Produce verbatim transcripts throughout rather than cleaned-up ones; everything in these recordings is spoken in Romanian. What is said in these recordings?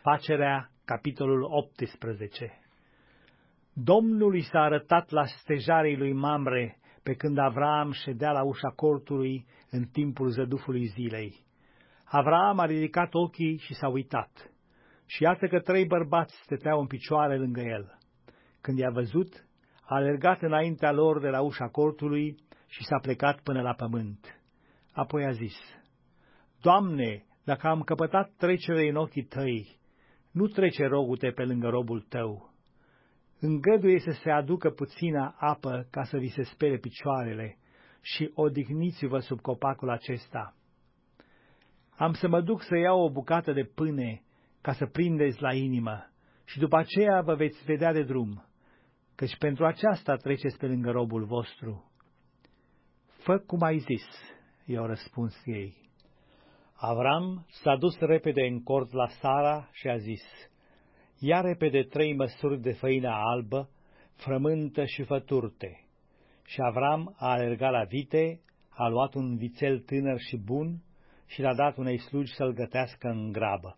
Facerea, capitolul optsprezece. Domnul i s-a arătat la stejarei lui Mamre, pe când Avram ședea la ușa cortului în timpul zădufului zilei. Avram a ridicat ochii și s-a uitat, și iată că trei bărbați stăteau în picioare lângă el. Când i-a văzut, a alergat înaintea lor de la ușa cortului și s-a plecat până la pământ. Apoi a zis: Doamne, dacă am căpătat trecere în ochii tăi, nu trece rogul-te pe lângă robul tău. Îngăduie să se aducă puțină apă ca să vi se spere picioarele și odihniți-vă sub copacul acesta. Am să mă duc să iau o bucată de pâine ca să prindeți la inimă și după aceea vă veți vedea de drum, căci pentru aceasta treceți pe lângă robul vostru. Fă cum ai zis, i-au răspuns ei. Avram s-a dus repede în cort la Sara și a zis: Ia repede trei măsuri de făină albă, frământă și făturte. Și Avram a alergat la vite, a luat un vițel tânăr și bun și l-a dat unei slugi să-l gătească în grabă.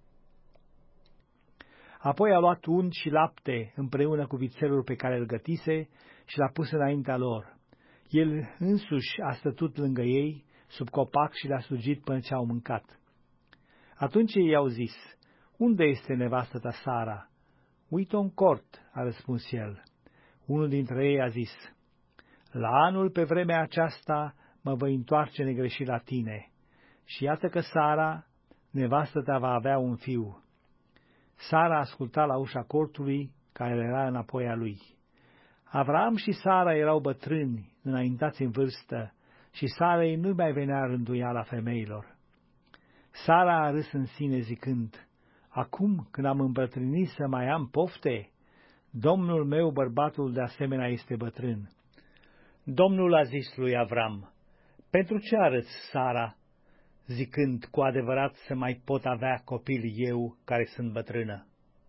Apoi a luat unt și lapte împreună cu vițelul pe care îl gătise și l-a pus înaintea lor. El însuși a stătut lângă ei sub copac și le-a slujit până ce au mâncat. Atunci ei i-au zis: Unde este nevastă ta Sara? Uită-o în cort, a răspuns el. Unul dintre ei a zis: La anul pe vremea aceasta mă voi întoarce negreșit la tine. Și iată că Sara, nevastă ta, va avea un fiu. Sara asculta la ușa cortului, care era înapoi a lui. Avram și Sara erau bătrâni, înaintați în vârstă, și Sarei nu mai venea rânduiala femeilor. Sara a râs în sine zicând: Acum, când am îmbătrânit, să mai am pofte? Domnul meu, bărbatul, de asemenea este bătrân. Domnul a zis lui Avram: Pentru ce arăți, Sara, zicând: Cu adevărat să mai pot avea copil eu, care sunt bătrână?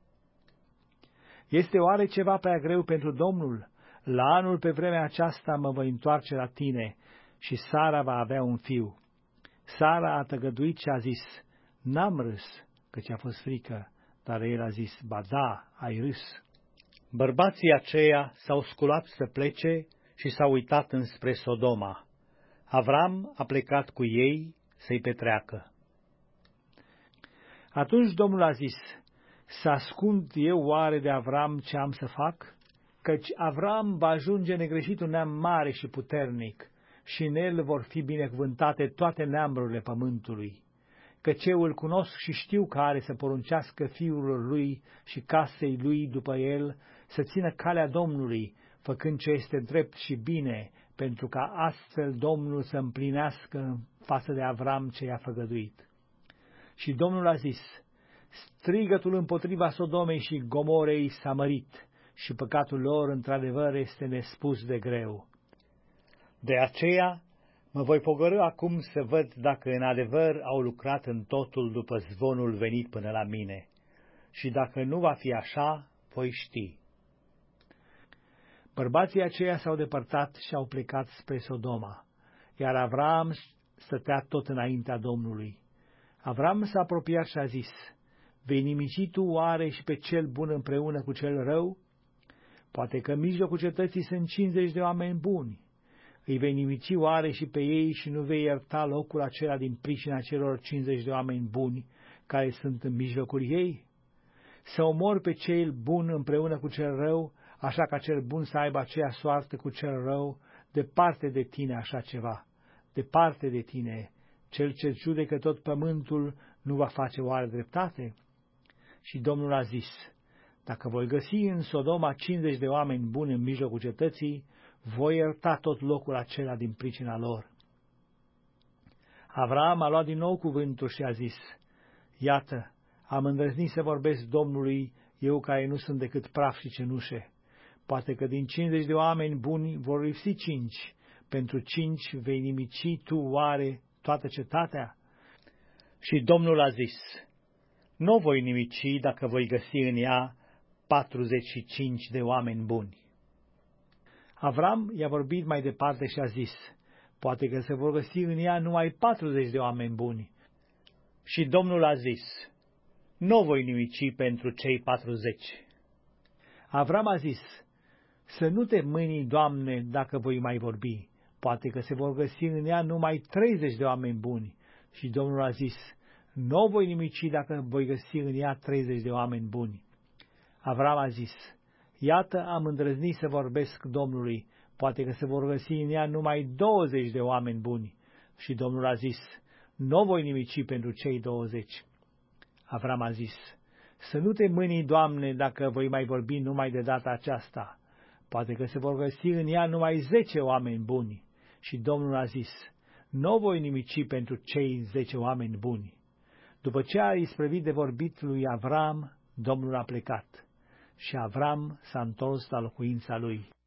Este oare ceva prea greu pentru Domnul? La anul pe vremea aceasta mă voi întoarce la tine și Sara va avea un fiu. Sara a tăgăduit și a zis: N-am râs, căci a fost frică, dar el a zis: Ba da, ai râs. Bărbații aceia s-au sculat să plece și s-au uitat înspre Sodoma. Avram a plecat cu ei să-i petreacă. Atunci Domnul a zis: Să ascund eu oare de Avram ce am să fac? Căci Avram va ajunge negreșit un neam mare și puternic, și în el vor fi binecuvântate toate neamurile pământului. Căci eu îl cunosc și știu că are să poruncească fiul lui și casei lui după el să țină calea Domnului, făcând ce este drept și bine, pentru ca astfel Domnul să împlinească în față de Avram ce i-a făgăduit. Și Domnul a zis: Strigătul împotriva Sodomei și Gomorei s-a mărit, și păcatul lor într-adevăr este nespus de greu. De aceea mă voi pogorî acum să văd dacă în adevăr au lucrat în totul după zvonul venit până la mine, și dacă nu va fi așa, voi ști. Bărbații aceia s-au depărtat și au plecat spre Sodoma, iar Avram stătea tot înaintea Domnului. Avram s-a apropiat și a zis: Vei nimici tu oare și pe cel bun împreună cu cel rău? Poate că în mijlocul cetății sunt cincizeci de oameni buni. Îi vei nimici oare și pe ei și nu vei ierta locul acela din pricina celor cincizeci de oameni buni care sunt în mijlocul ei? Să omori pe cel bun împreună cu cel rău, așa ca cel bun să aibă aceea soartă cu cel rău, departe de tine așa ceva, departe de tine, cel ce judecă tot pământul nu va face oare dreptate? Și Domnul a zis: Dacă voi găsi în Sodoma cincizeci de oameni buni în mijlocul cetății, voi ierta tot locul acela din pricina lor. Avram a luat din nou cuvântul și a zis: Iată, am îndrăznit să vorbesc Domnului, eu care nu sunt decât praf și cenușe. Poate că din cincizeci de oameni buni vor lipsi cinci. Pentru cinci vei nimici tu oare toată cetatea? Și Domnul a zis: Nu voi nimici dacă voi găsi în ea patruzeci și cinci de oameni buni. Avram i-a vorbit mai departe și a zis: Poate că se vor găsi în ea numai patruzeci de oameni buni. Și Domnul a zis: nu voi nimici pentru cei patruzeci. Avram a zis, să nu te mâni, Doamne, dacă voi mai vorbi, poate că se vor găsi în ea numai treizeci de oameni buni. Și Domnul a zis, nu voi nimici dacă voi găsi în ea treizeci de oameni buni. Avram a zis, iată, am îndrăznit să vorbesc Domnului, poate că se vor găsi în ea numai douăzeci de oameni buni. Și Domnul a zis, nu voi nimici pentru cei douăzeci. Avram a zis, să nu te mâni, Doamne, dacă voi mai vorbi numai de data aceasta, poate că se vor găsi în ea numai zece oameni buni. Și Domnul a zis, nu voi nimici pentru cei zece oameni buni. După ce a isprăvit de vorbit lui Avram, Domnul a plecat și Avram s-a întors la locuința lui.